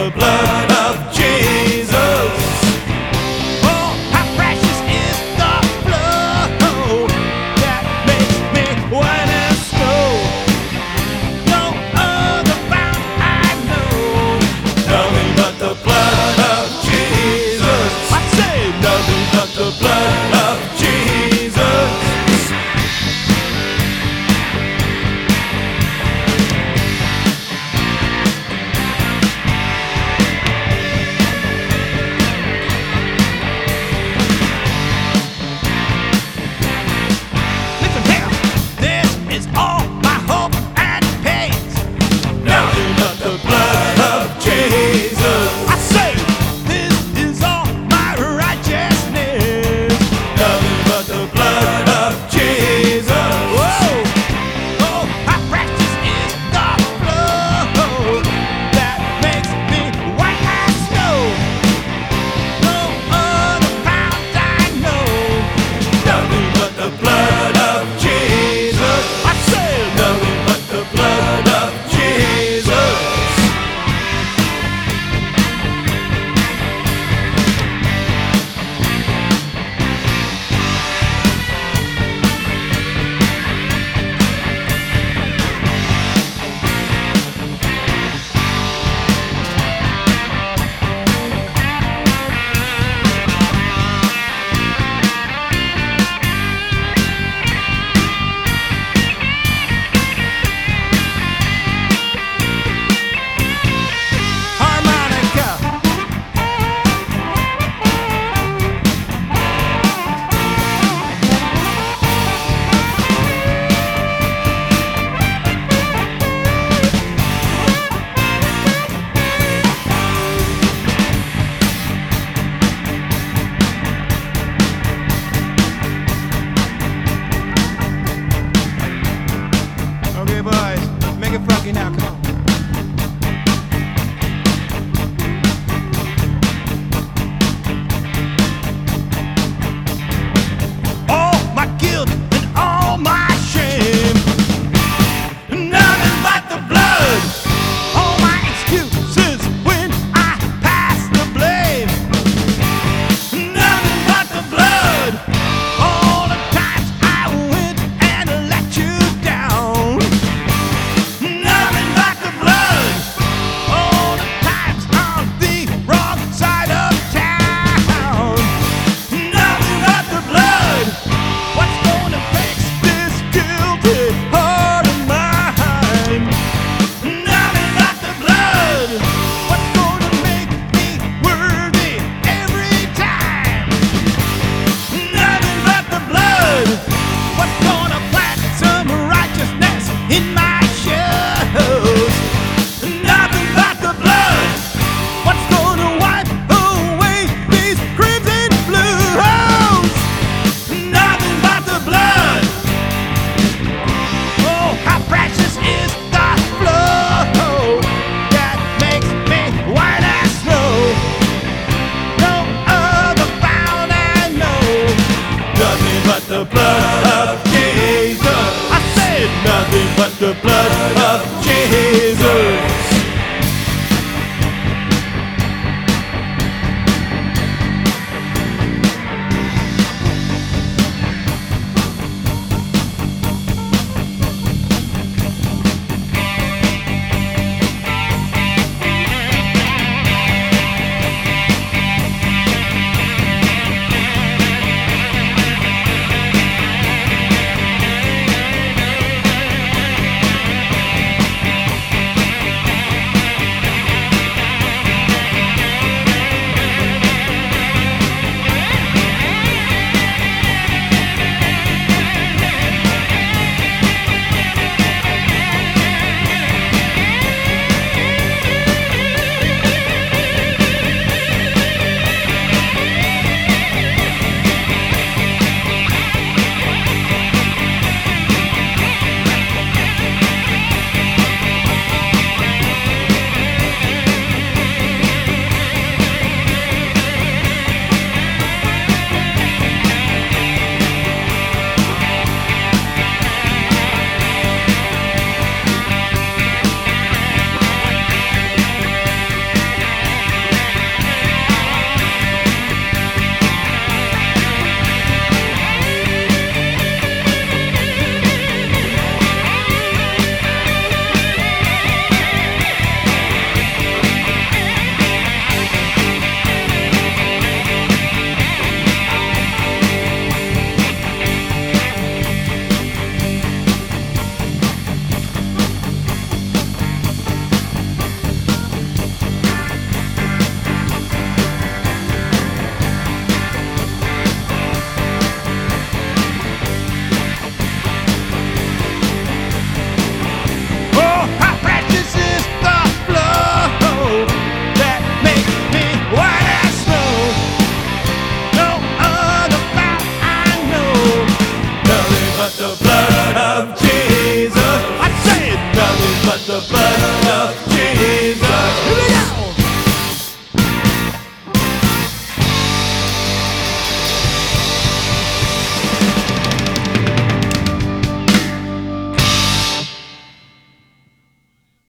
the blood of Jesus. Oh, how precious is the blood that makes me white as snow. No other fount I know. Nothing but the blood of Jesus. I say nothing but the blood of Jesus. Listen here, this is all my hope and pains. Nothing but the blood of Jesus. I say, this is all my righteousness. Nothing but the blood of Jesus. Whoa! Oh, how precious is the blood that makes me white as snow. No other fount I know. Nothing but the blood of Jesus. I said nothing but the blood of Jesus. Harmonica. Okay, boys, make it funky now. Come on. All my guilt and all my shame, nothing but the blood. All my excuses when I pass the blame, nothing but the blood. All the times I went and let you down, nothing but the blood. All the times on the wrong side of town, nothing but the blood. What's gonna fix this guilty heart of mine? Nothing but the blood. What's gonna make me worthy every time? Nothing but the blood. What's gonna plant some righteousness in my shoes? Nothing but the blood. What's gonna wipe away these crimson blues? Nothing but the blood. Oh, how precious is the blood that makes me white as snow. No other fount I know. Nothing but the blood of Jesus. I said nothing but the blood of Jesus. love.